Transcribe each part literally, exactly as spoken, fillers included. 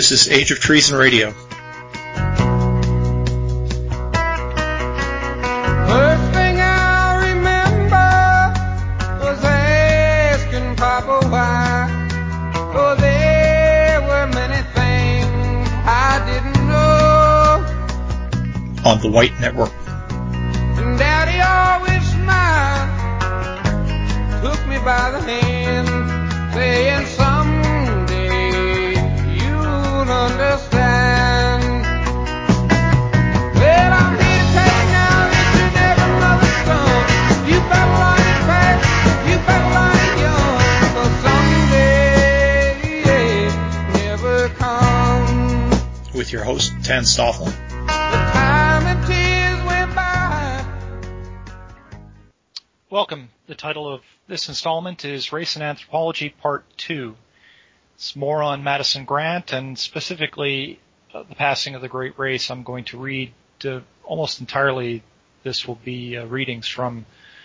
This is Age of Treason Radio. First thing I remember was asking Papa why. Oh, there were many things I didn't know. On the White Network. And Daddy always smiled, took me by the hand, saying someday you'll understand. Well, I'm here to tell you now, this is every mother's son. You better learn it fast, you better learn it young, 'cause someday never comes. With your host, Tan Stoffel. The time and tears went by. Welcome. The title of this installment is Race and Anthropology Part two. It's more on Madison Grant and specifically uh, the passing of the Great Race. I'm going to read uh, almost entirely, this will be uh, readings from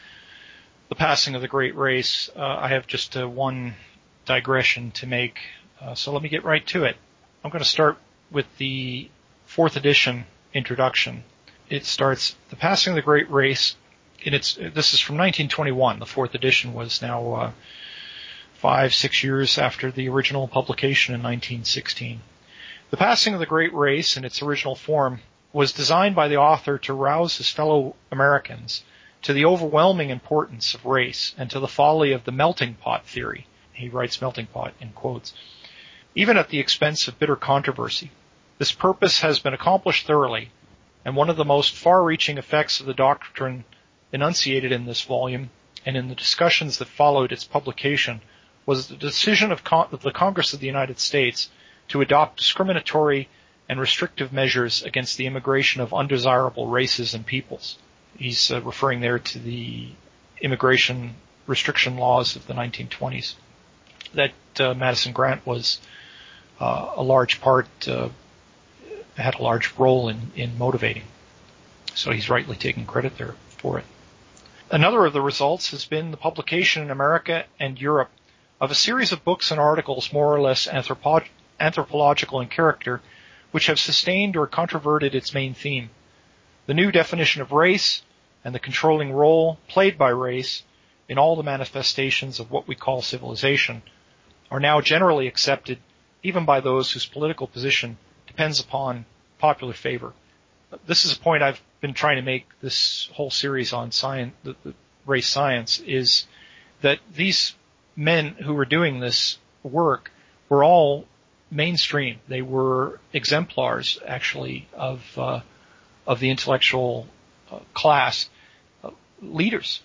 the passing of the Great Race. Uh, I have just uh, one digression to make, uh, so let me get right to it. I'm going to start with the fourth edition introduction. It starts, the passing of the Great Race. And it's, this is from nineteen twenty-one. The fourth edition was now uh, five, six years after the original publication in nineteen sixteen. The passing of the Great Race in its original form was designed by the author to rouse his fellow Americans to the overwhelming importance of race and to the folly of the melting pot theory. He writes melting pot in quotes. Even at the expense of bitter controversy, this purpose has been accomplished thoroughly, and one of the most far-reaching effects of the doctrine enunciated in this volume and in the discussions that followed its publication was the decision of, Con- of the Congress of the United States to adopt discriminatory and restrictive measures against the immigration of undesirable races and peoples. He's uh, referring there to the immigration restriction laws of the nineteen twenties that uh, Madison Grant was uh, a large part, uh, had a large role in, in motivating. So he's rightly taking credit there for it. Another of the results has been the publication in America and Europe of a series of books and articles more or less anthropo- anthropological in character, which have sustained or controverted its main theme. The new definition of race and the controlling role played by race in all the manifestations of what we call civilization are now generally accepted even by those whose political position depends upon popular favor. This is a point I've been trying to make this whole series on science, the, the race science, is that these men who were doing this work were all mainstream. They were exemplars, actually, of uh, of the intellectual uh, class, uh, leaders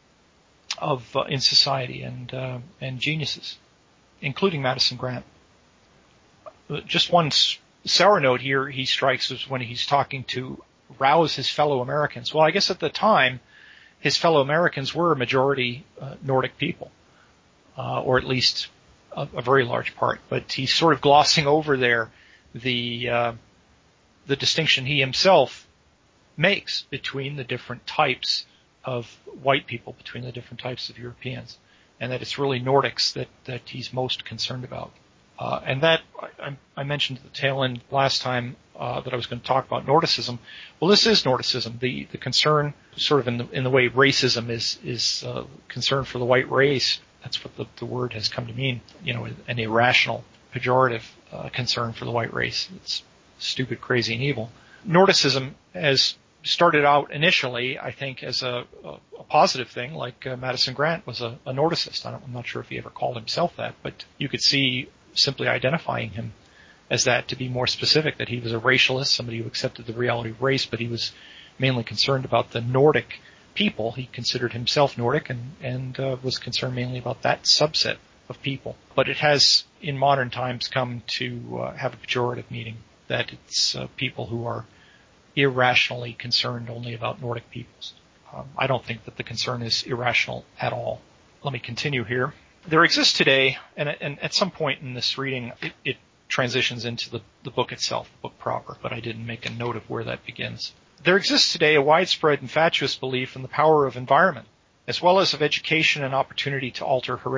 of uh, in society, and uh, and geniuses, including Madison Grant. Just one sour note here he strikes is when he's talking to rouse his fellow Americans. Well, I guess at the time, his fellow Americans were a majority uh, Nordic people, uh, or at least a, a very large part. But he's sort of glossing over there the uh, the distinction he himself makes between the different types of white people, between the different types of Europeans, and that it's really Nordics that, that he's most concerned about. Uh, and that, I, I mentioned at the tail end last time uh, that I was going to talk about Nordicism. Well, this is Nordicism. The the concern, sort of in the in the way racism is is uh, concern for the white race. That's what the, the word has come to mean. You know, an irrational, pejorative uh, concern for the white race. It's stupid, crazy, and evil. Nordicism has started out initially, I think, as a, a, a positive thing. Like uh, Madison Grant was a, a Nordicist. I don't, I'm not sure if he ever called himself that, but you could see simply identifying him as that to be more specific, that he was a racialist, somebody who accepted the reality of race, but he was mainly concerned about the Nordic people. He considered himself Nordic and, and uh, was concerned mainly about that subset of people. But it has, in modern times, come to uh, have a pejorative meaning, that it's uh, people who are irrationally concerned only about Nordic peoples. Um, I don't think that the concern is irrational at all. Let me continue here. There exists today, and, and at some point in this reading, it, it transitions into the, the book itself, the book proper, but I didn't make a note of where that begins. There exists today a widespread and fatuous belief in the power of environment, as well as of education and opportunity to alter heredity.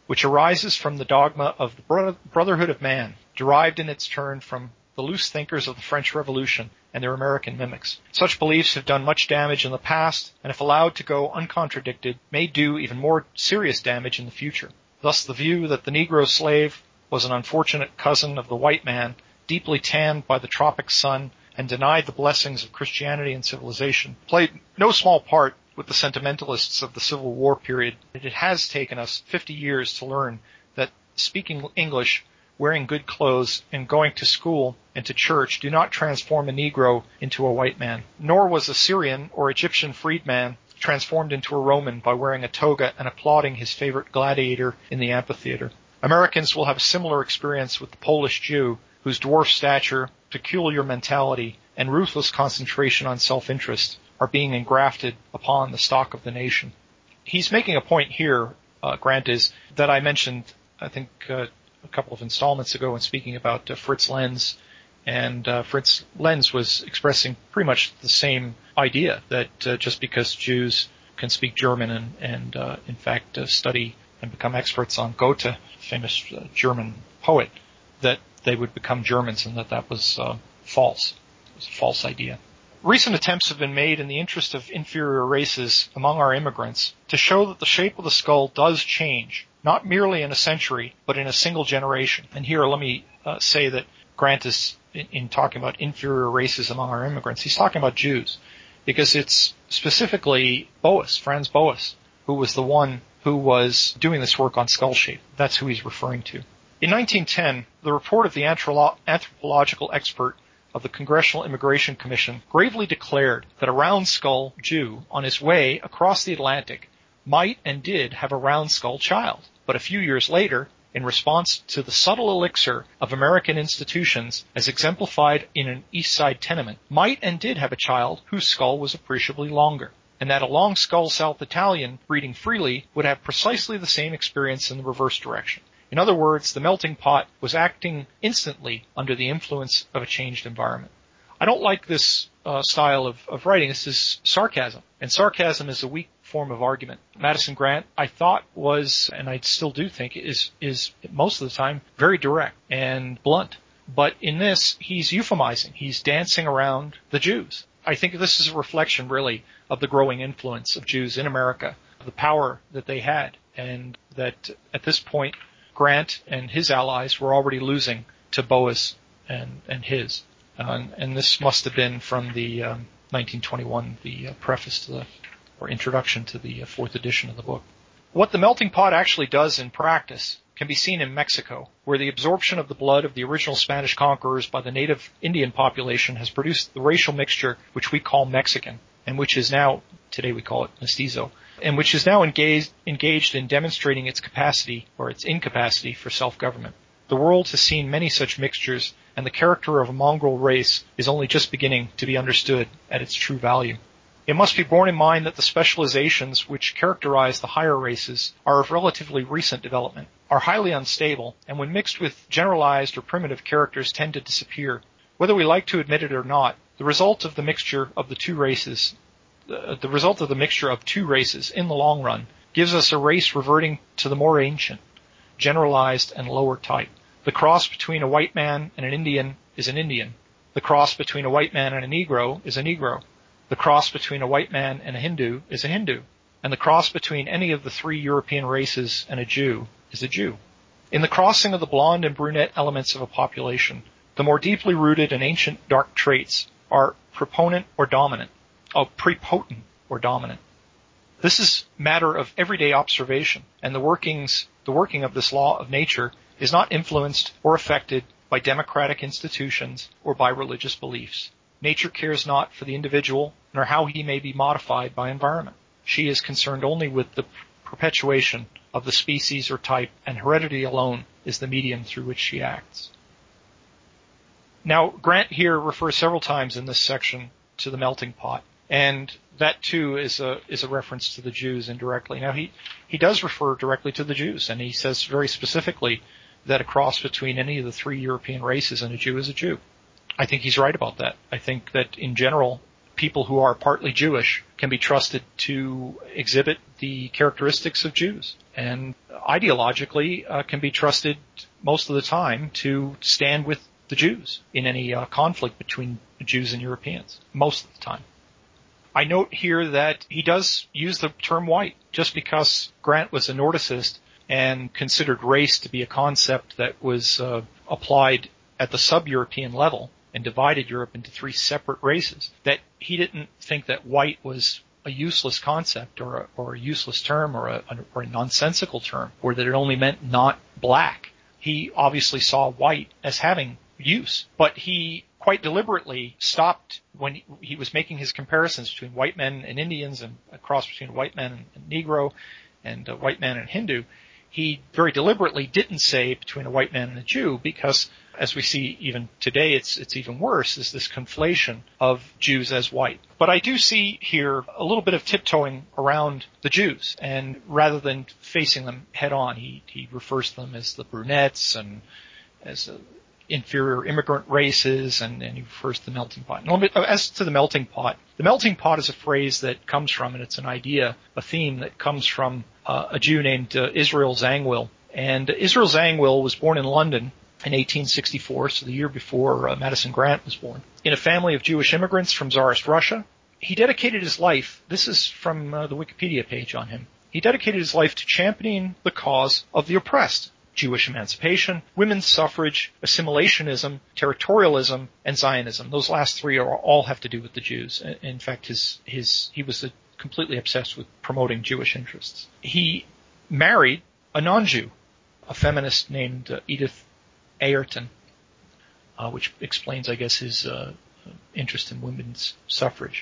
which arises from the dogma of the bro- brotherhood of man, derived in its turn from the loose thinkers of the French Revolution and their American mimics. Such beliefs have done much damage in the past, and if allowed to go uncontradicted, may do even more serious damage in the future. Thus the view that the Negro slave was an unfortunate cousin of the white man, deeply tanned by the tropic sun and denied the blessings of Christianity and civilization, played no small part with the sentimentalists of the Civil War period. It has taken us fifty years to learn that speaking English, wearing good clothes, and going to school and to church do not transform a Negro into a white man. Nor was a Syrian or Egyptian freedman transformed into a Roman by wearing a toga and applauding his favorite gladiator in the amphitheater. Americans will have a similar experience with the Polish Jew, whose dwarf stature, peculiar mentality, and ruthless concentration on self-interest are being engrafted upon the stock of the nation. He's making a point here, uh, Grant, is that I mentioned, I think, uh, a couple of installments ago when speaking about uh, Fritz Lenz, and uh, Fritz Lenz was expressing pretty much the same idea, that uh, just because Jews can speak German and, and uh, in fact, uh, study and become experts on Goethe, famous uh, German poet, that they would become Germans, and that that was uh, false. It was a false idea. Recent attempts have been made in the interest of inferior races among our immigrants to show that the shape of the skull does change, not merely in a century, but in a single generation. And here, let me uh, say that Grant is, in, in talking about inferior races among our immigrants, he's talking about Jews, because it's specifically Boas, Franz Boas, who was the one who was doing this work on skull shape. That's who he's referring to. In nineteen ten, the report of the anthropological expert of the Congressional Immigration Commission gravely declared that a round skull Jew on his way across the Atlantic might and did have a round skull child. But a few years later, in response to the subtle elixir of American institutions as exemplified in an East Side tenement, might and did have a child whose skull was appreciably longer, and that a long skull South Italian breeding freely would have precisely the same experience in the reverse direction. In other words, the melting pot was acting instantly under the influence of a changed environment. I don't like this uh, style of, of writing. This is sarcasm, and sarcasm is a weak form of argument. Madison Grant, I thought, was, and I still do think, is is most of the time very direct and blunt. But in this, he's euphemizing. He's dancing around the Jews. I think this is a reflection, really, of the growing influence of Jews in America, the power that they had, and that at this point, Grant and his allies were already losing to Boas and, and his. Uh, and, and this must have been from the um, nineteen twenty-one, the uh, preface to the, or introduction to the uh, fourth edition of the book. What the melting pot actually does in practice can be seen in Mexico, where the absorption of the blood of the original Spanish conquerors by the native Indian population has produced the racial mixture which we call Mexican, and which is now, today we call it mestizo, and which is now engaged, engaged in demonstrating its capacity or its incapacity for self-government. The world has seen many such mixtures, and the character of a mongrel race is only just beginning to be understood at its true value. It must be borne in mind that the specializations which characterize the higher races are of relatively recent development, are highly unstable, and when mixed with generalized or primitive characters tend to disappear. Whether we like to admit it or not, the result of the mixture of the two races Uh, the result of the mixture of two races in the long run gives us a race reverting to the more ancient, generalized, and lower type. The cross between a white man and an Indian is an Indian. The cross between a white man and a Negro is a Negro. The cross between a white man and a Hindu is a Hindu. And the cross between any of the three European races and a Jew is a Jew. In the crossing of the blonde and brunette elements of a population, the more deeply rooted and ancient dark traits are proponent or dominant. Oh, prepotent or dominant. This is matter of everyday observation, and the workings, the working of this law of nature is not influenced or affected by democratic institutions or by religious beliefs. Nature cares not for the individual, nor how he may be modified by environment. She is concerned only with the perpetuation of the species or type, and heredity alone is the medium through which she acts. Now, Grant here refers several times in this section to the melting pot. And that too is a is a reference to the Jews indirectly. Now he, he does refer directly to the Jews, and he says very specifically that a cross between any of the three European races and a Jew is a Jew. I think he's right about that. I think that in general, people who are partly Jewish can be trusted to exhibit the characteristics of Jews, and ideologically uh, can be trusted most of the time to stand with the Jews in any uh, conflict between Jews and Europeans, most of the time. I note here that he does use the term white. Just because Grant was a Nordicist and considered race to be a concept that was uh, applied at the sub-European level and divided Europe into three separate races, that he didn't think that white was a useless concept or a, or a useless term or a, or a nonsensical term, or that it only meant not black. He obviously saw white as having use, but he quite deliberately stopped when he, he was making his comparisons between white men and Indians and a cross between white men and, and Negro and uh, white man and Hindu. He very deliberately didn't say between a white man and a Jew because, as we see even today, it's it's even worse, is this conflation of Jews as white. But I do see here a little bit of tiptoeing around the Jews, and rather than facing them head on, he, he refers to them as the brunettes and as uh, inferior immigrant races, and, and he refers to the melting pot. And as to the melting pot, the melting pot is a phrase that comes from, and it's an idea, a theme that comes from uh, a Jew named uh, Israel Zangwill. And Israel Zangwill was born in London in eighteen sixty-four, so the year before uh, Madison Grant was born, in a family of Jewish immigrants from Tsarist Russia. He dedicated his life, this is from uh, the Wikipedia page on him, he dedicated his life to championing the cause of the oppressed. Jewish emancipation, women's suffrage, assimilationism, territorialism, and Zionism. Those last three are all have to do with the Jews. In fact, his his he was completely obsessed with promoting Jewish interests. He married a non-Jew, a feminist named uh, Edith Ayrton, uh, which explains, I guess, his uh, interest in women's suffrage.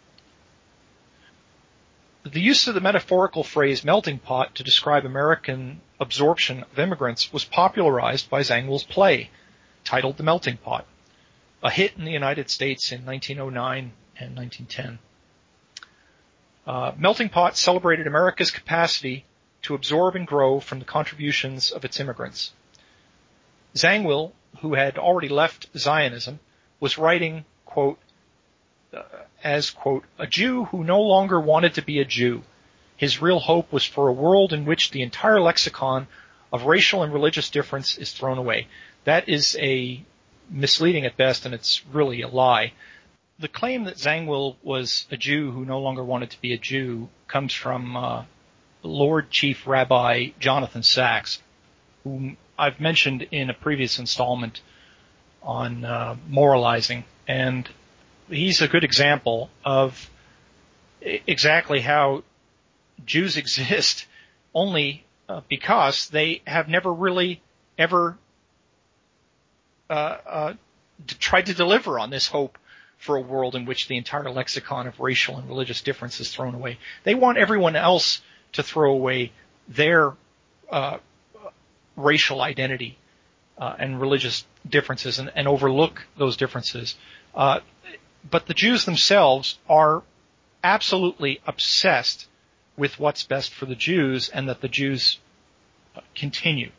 The use of the metaphorical phrase melting pot to describe American absorption of immigrants was popularized by Zangwill's play, titled The Melting Pot, a hit in the United States in nineteen oh nine and nineteen ten. Uh, Melting Pot celebrated America's capacity to absorb and grow from the contributions of its immigrants. Zangwill, who had already left Zionism, was writing, quote, uh, as, quote, a Jew who no longer wanted to be a Jew. His real hope was for a world in which the entire lexicon of racial and religious difference is thrown away. That is a misleading at best, and it's really a lie. The claim that Zangwill was a Jew who no longer wanted to be a Jew comes from uh, Lord Chief Rabbi Jonathan Sacks, whom I've mentioned in a previous installment on uh, moralizing, and he's a good example of exactly how Jews exist only uh, because they have never really ever uh, uh, tried to deliver on this hope for a world in which the entire lexicon of racial and religious difference is thrown away. They want everyone else to throw away their uh, racial identity uh, and religious differences and, and overlook those differences. Uh, but the Jews themselves are absolutely obsessed with what's best for the Jews, and that the Jews continue.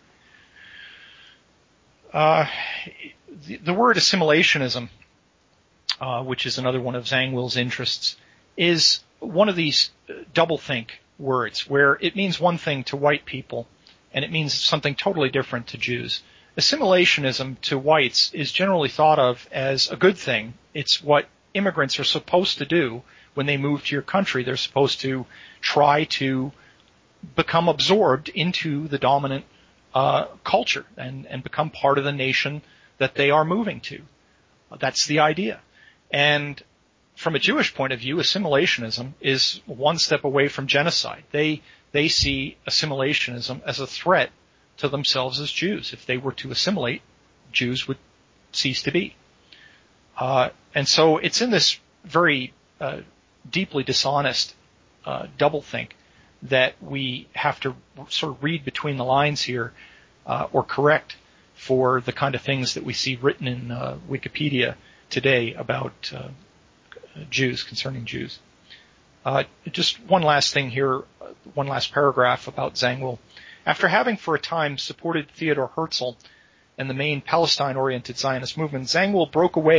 Uh, the, the word assimilationism, uh, which is another one of Zangwill's interests, is one of these doublethink words where it means one thing to white people and it means something totally different to Jews. Assimilationism to whites is generally thought of as a good thing. It's what immigrants are supposed to do when they move to your country. They're supposed to try to become absorbed into the dominant uh, culture and, and become part of the nation that they are moving to. That's the idea. And from a Jewish point of view, assimilationism is one step away from genocide. They they see assimilationism as a threat to themselves as Jews. If they were to assimilate, Jews would cease to be. Uh, and so it's in this very uh, deeply dishonest uh, doublethink that we have to sort of read between the lines here uh, or correct for the kind of things that we see written in uh, Wikipedia today about uh, Jews, concerning Jews. Uh, just one last thing here, one last paragraph about Zangwill. After having for a time supported Theodor Herzl and the main Palestine-oriented Zionist movement, Zangwill broke away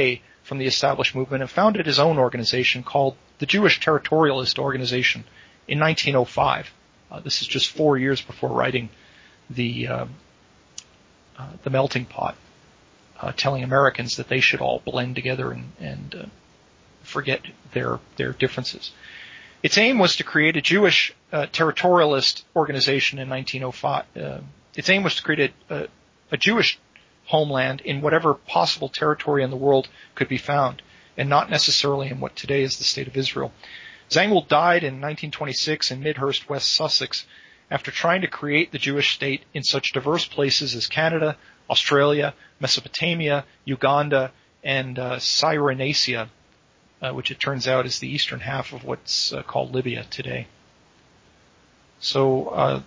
from the established movement and founded his own organization called the Jewish Territorialist Organization in nineteen oh five. Uh, this is just four years before writing the uh, uh, the Melting Pot, uh, telling Americans that they should all blend together and, and uh, forget their their differences. Its aim was to create a Jewish uh, territorialist organization in nineteen oh five. Uh, its aim was to create a, a, a Jewish homeland in whatever possible territory in the world could be found, and not necessarily in what today is the State of Israel. Zangwill died in nineteen twenty-six in Midhurst, West Sussex, after trying to create the Jewish state in such diverse places as Canada, Australia, Mesopotamia, Uganda, and uh, Cyrenaica, uh, which it turns out is the eastern half of what's uh, called Libya today. So uh,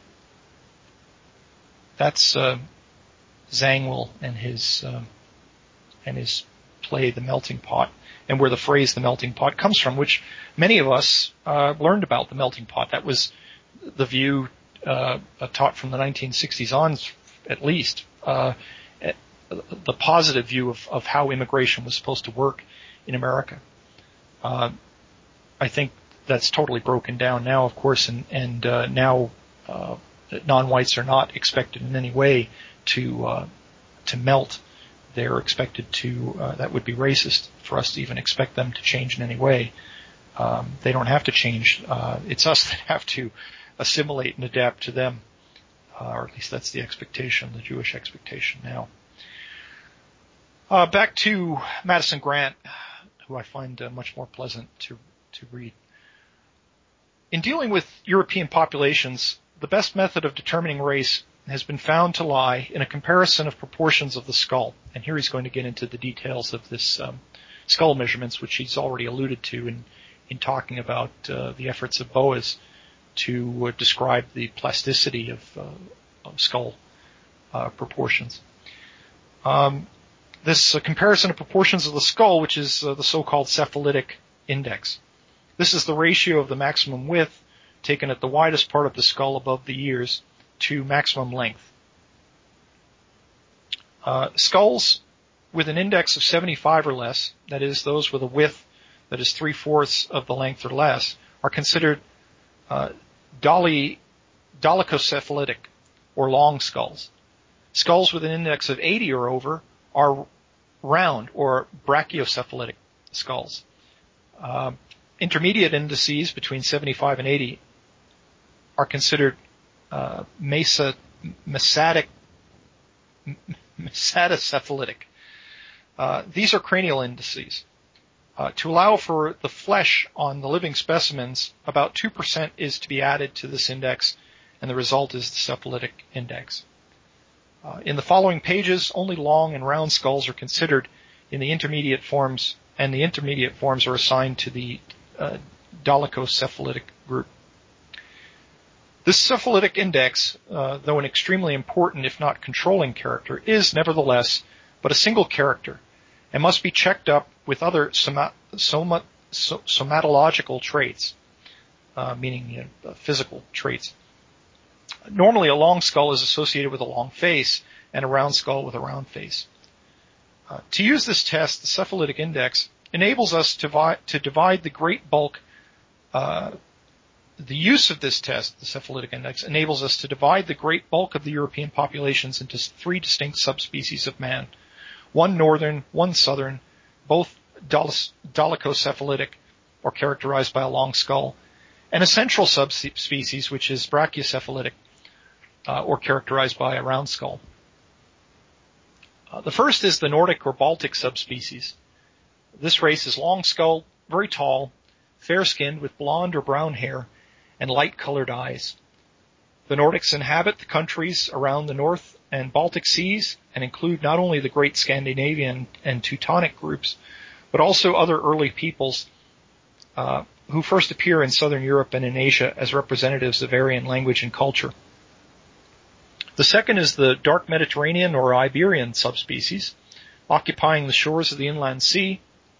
that's uh, Zangwill and his uh, and his play, The Melting Pot, and where the phrase "the melting pot" comes from, which many of us uh, learned about the melting pot. That was the view uh, taught from the nineteen sixties on, at least, uh, the positive view of, of how immigration was supposed to work in America. Uh, I think that's totally broken down now, of course, and, and uh, now uh, non-whites are not expected in any way to uh, to melt. They're expected to, uh, that would be racist for us to even expect them to change in any way. Um, they don't have to change. Uh, it's us that have to assimilate and adapt to them. Uh, or at least that's the expectation, the Jewish expectation now. Uh, back to Madison Grant, who I find uh, much more pleasant to, to read. In dealing with European populations, the best method of determining race has been found to lie in a comparison of proportions of the skull. And here he's going to get into the details of this um, skull measurements, which he's already alluded to in, in talking about uh, the efforts of Boas to uh, describe the plasticity of, uh, of skull uh, proportions. Um, this uh, comparison of proportions of the skull, which is uh, the so-called cephalitic index. This is the ratio of the maximum width taken at the widest part of the skull above the ears to maximum length. Uh, skulls with an index of seventy-five or less, that is, those with a width that is three-fourths of the length or less, are considered uh, doli, dolichocephalitic, or long skulls. Skulls with an index of eighty or over are round, or brachiocephalitic skulls. Uh, intermediate indices between seventy-five and eighty are considered Uh, mesa, mesatic, mesatocephalitic. Uh, these are cranial indices. Uh, to allow for the flesh on the living specimens, about two percent is to be added to this index, and the result is the cephalitic index. Uh, in the following pages, only long and round skulls are considered in the intermediate forms, and the intermediate forms are assigned to the uh, dolichocephalitic group. This cephalitic index, uh, though an extremely important, if not controlling character, is nevertheless but a single character and must be checked up with other soma- soma- so- somatological traits, uh, meaning you know, physical traits. Normally, a long skull is associated with a long face and a round skull with a round face. Uh, to use this test, the cephalitic index enables us to, vi- to divide the great bulk uh, The use of this test, the cephalitic index, enables us to divide the great bulk of the European populations into three distinct subspecies of man. One northern, one southern, both dolichocephalitic, or characterized by a long skull, and a central subspecies, which is brachiocephalitic, uh, or characterized by a round skull. Uh, the first is the Nordic or Baltic subspecies. This race is long-skulled, very tall, fair-skinned with blonde or brown hair, and light-colored eyes. The Nordics inhabit the countries around the North and Baltic Seas and include not only the great Scandinavian and Teutonic groups, but also other early peoples uh, who first appear in southern Europe and in Asia as representatives of Aryan language and culture. The second is the dark Mediterranean or Iberian subspecies, occupying the shores of the inland sea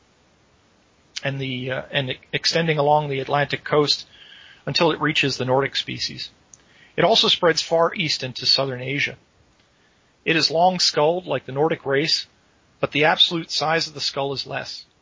and, the, uh, and extending along the Atlantic coast until it reaches the Nordic species. It also spreads far east into southern Asia. It is long-skulled like the Nordic race, but the absolute size of the skull is less.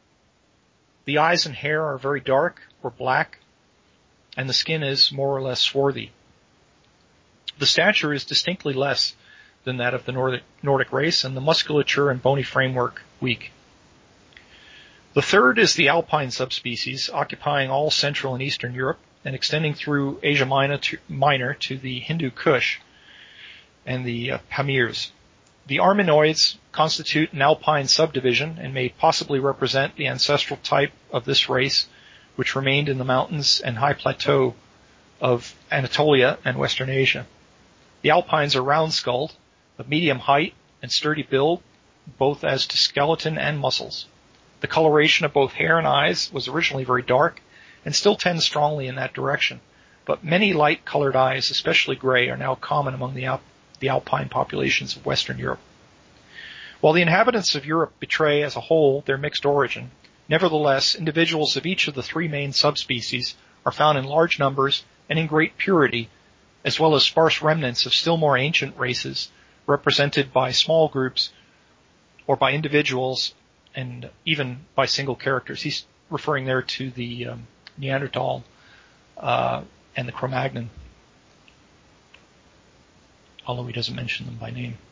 The eyes and hair are very dark or black, and the skin is more or less swarthy. The stature is distinctly less than that of the Nordic, Nordic race, and the musculature and bony framework weak. The third is the Alpine subspecies, occupying all Central and Eastern Europe and extending through Asia Minor to, Minor to the Hindu Kush and the uh, Pamirs. The Armenoids constitute an Alpine subdivision and may possibly represent the ancestral type of this race, which remained in the mountains and high plateau of Anatolia and Western Asia. The Alpines are round-skulled, of medium height and sturdy build, both as to skeleton and muscles. The coloration of both hair and eyes was originally very dark and still tends strongly in that direction, but many light-colored eyes, especially gray, are now common among the, Al- the Alpine populations of Western Europe. While the inhabitants of Europe betray as a whole their mixed origin, nevertheless, individuals of each of the three main subspecies are found in large numbers and in great purity, as well as sparse remnants of still more ancient races, represented by small groups or by individuals and even by single characters. He's referring there to the um, Neanderthal uh, and the Cro-Magnon, although he doesn't mention them by name.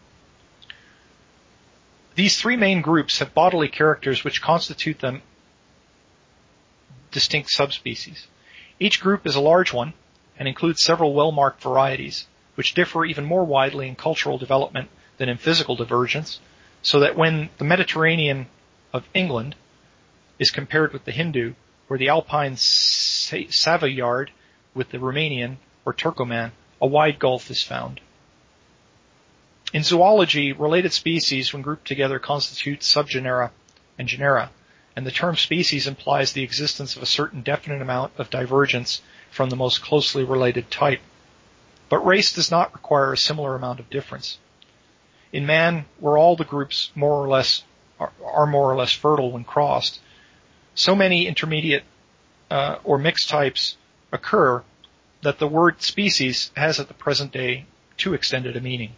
These three main groups have bodily characters which constitute them distinct subspecies. Each group is a large one and includes several well-marked varieties, which differ even more widely in cultural development than in physical divergence, so that when the Mediterranean of England is compared with the Hindu, or the Alpine Savoyard with the Romanian or Turcoman, a wide gulf is found. In zoology, related species, when grouped together, constitute subgenera and genera, and the term species implies the existence of a certain definite amount of divergence from the most closely related type. But race does not require a similar amount of difference. In man, where all the groups more or less are, are more or less fertile when crossed, so many intermediate uh, or mixed types occur that the word species has at the present day too extended a meaning.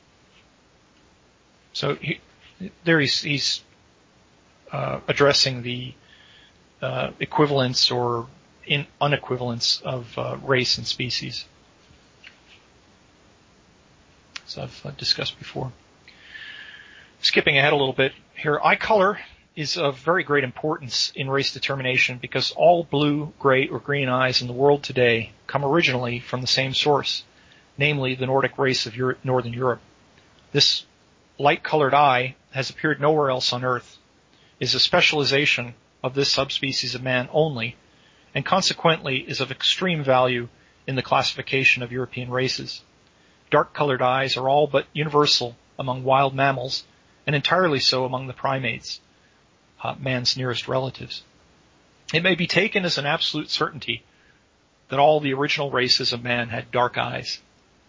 So he, there he's, he's uh, addressing the uh, equivalence or in unequivalence of uh, race and species, as I've uh, discussed before. Skipping ahead a little bit here, eye color is of very great importance in race determination because all blue, gray, or green eyes in the world today come originally from the same source, namely the Nordic race of Europe, Northern Europe. This light-colored eye has appeared nowhere else on Earth, is a specialization of this subspecies of man only, and consequently is of extreme value in the classification of European races. Dark-colored eyes are all but universal among wild mammals, and entirely so among the primates, uh, man's nearest relatives. It may be taken as an absolute certainty that all the original races of man had dark eyes.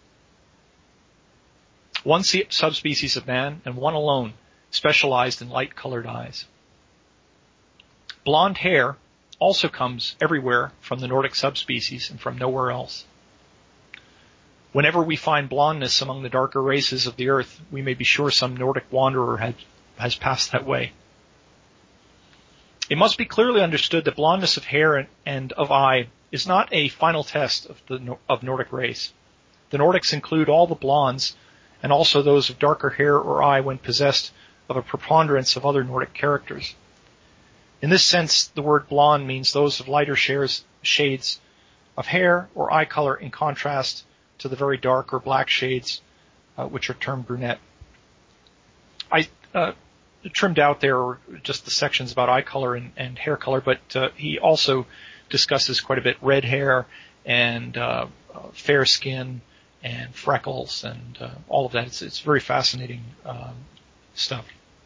One subspecies of man, and one alone, specialized in light-colored eyes. Blonde hair also comes everywhere from the Nordic subspecies and from nowhere else. Whenever we find blondness among the darker races of the earth, we may be sure some Nordic wanderer had, has passed that way. It must be clearly understood that blondness of hair and, and of eye is not a final test of the of Nordic race. The Nordics include all the blondes and also those of darker hair or eye when possessed of a preponderance of other Nordic characters. In this sense, the word blonde means those of lighter shares, shades of hair or eye color in contrast to the very dark or black shades, uh, which are termed brunette. I uh, trimmed out there just the sections about eye color and, and hair color, but uh, he also discusses quite a bit red hair and uh, uh, fair skin and freckles and uh, all of that. It's, it's very fascinating um, stuff.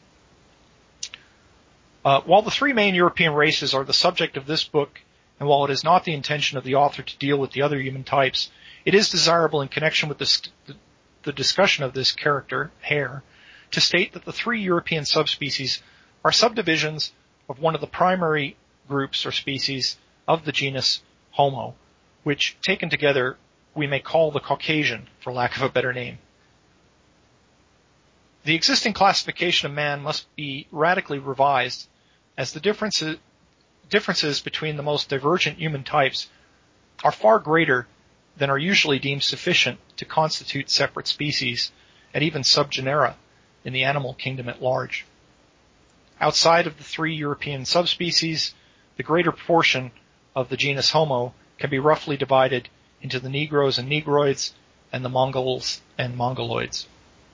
Uh, while the three main European races are the subject of this book, and while it is not the intention of the author to deal with the other human types, it is desirable in connection with this, the, the discussion of this character, hair, to state that the three European subspecies are subdivisions of one of the primary groups or species of the genus Homo, which, taken together, we may call the Caucasian, for lack of a better name. The existing classification of man must be radically revised, as the differences, differences between the most divergent human types are far greater than are usually deemed sufficient to constitute separate species and even subgenera in the animal kingdom at large. Outside of the three European subspecies, the greater portion of the genus Homo can be roughly divided into the Negroes and Negroids and the Mongols and Mongoloids.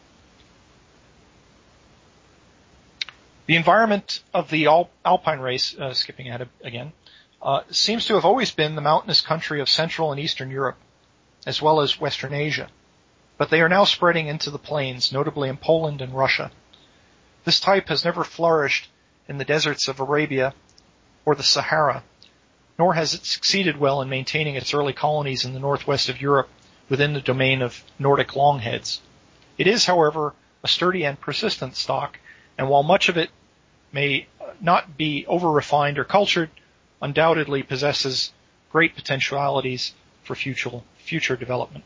The environment of the Al- Alpine race, uh, skipping ahead again, uh, seems to have always been the mountainous country of Central and Eastern Europe, as well as Western Asia. But they are now spreading into the plains, notably in Poland and Russia. This type has never flourished in the deserts of Arabia or the Sahara, nor has it succeeded well in maintaining its early colonies in the northwest of Europe within the domain of Nordic longheads. It is, however, a sturdy and persistent stock, and while much of it may not be over-refined or cultured, undoubtedly possesses great potentialities for future, future development.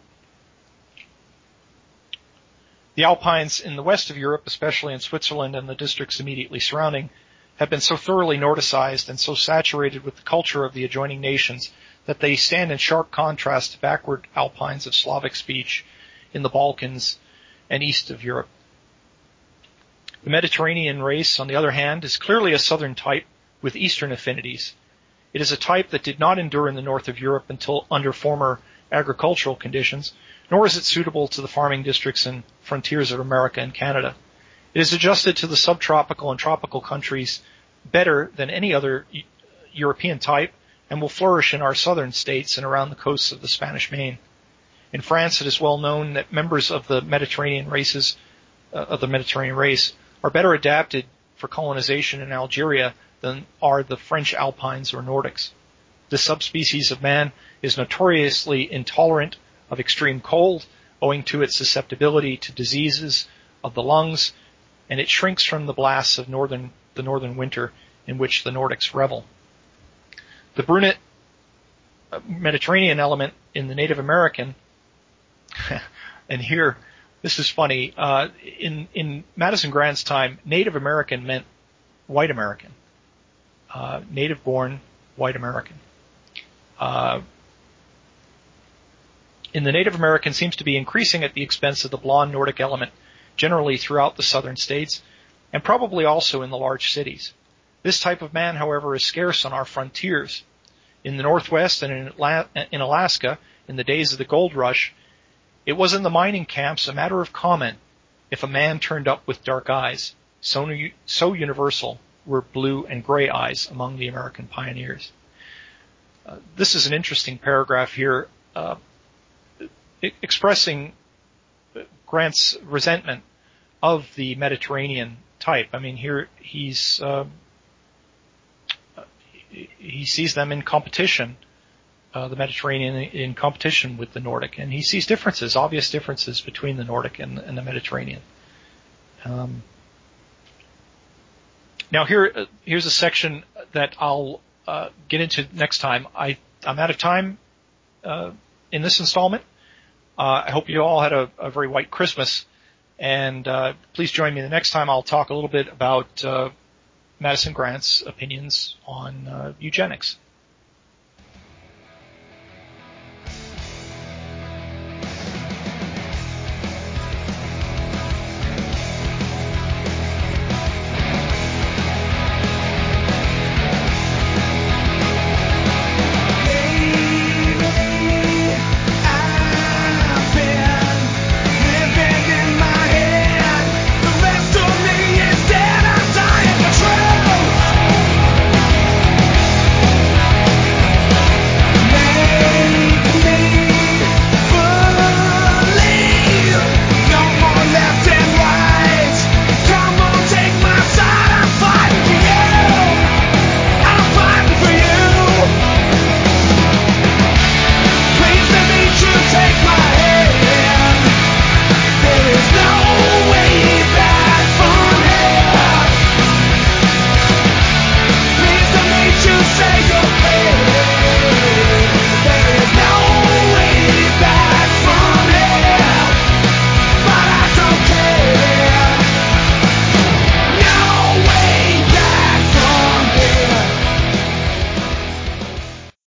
The Alpines in the west of Europe, especially in Switzerland and the districts immediately surrounding, have been so thoroughly Nordicized and so saturated with the culture of the adjoining nations that they stand in sharp contrast to backward Alpines of Slavic speech in the Balkans and east of Europe. The Mediterranean race, on the other hand, is clearly a southern type with eastern affinities. It is a type that did not endure in the north of Europe until under former agricultural conditions, nor is it suitable to the farming districts and frontiers of America and Canada. It is adjusted to the subtropical and tropical countries better than any other European type and will flourish in our southern states and around the coasts of the Spanish Main. In France, it is well known that members of the Mediterranean races, uh, of the Mediterranean race, are better adapted for colonization in Algeria than are the French Alpines or Nordics. This subspecies of man is notoriously intolerant of extreme cold, owing to its susceptibility to diseases of the lungs, and it shrinks from the blasts of northern, the northern winter in which the Nordics revel. The brunette Mediterranean element in the Native American, and here, this is funny, uh, in, in Madison Grant's time, Native American meant white American. Uh, native-born white American. Uh, in the Native American seems to be increasing at the expense of the blonde Nordic element, generally throughout the southern states, and probably also in the large cities. This type of man, however, is scarce on our frontiers. In the Northwest and in, Atla- in Alaska, in the days of the gold rush, it was in the mining camps a matter of comment if a man turned up with dark eyes. So, so universal were blue and gray eyes among the American pioneers. Uh, this is an interesting paragraph here, uh, expressing Grant's resentment of the Mediterranean type. I mean, here he's uh, he sees them in competition, uh, the Mediterranean in competition with the Nordic, and he sees differences, obvious differences between the Nordic and, and the Mediterranean. Um, now here, here's a section that I'll uh, get into next time. I, I'm out of time uh, in this installment. Uh, I hope you all had a, a very white Christmas, and uh, please join me the next time. I'll talk a little bit about uh, Madison Grant's opinions on uh, eugenics.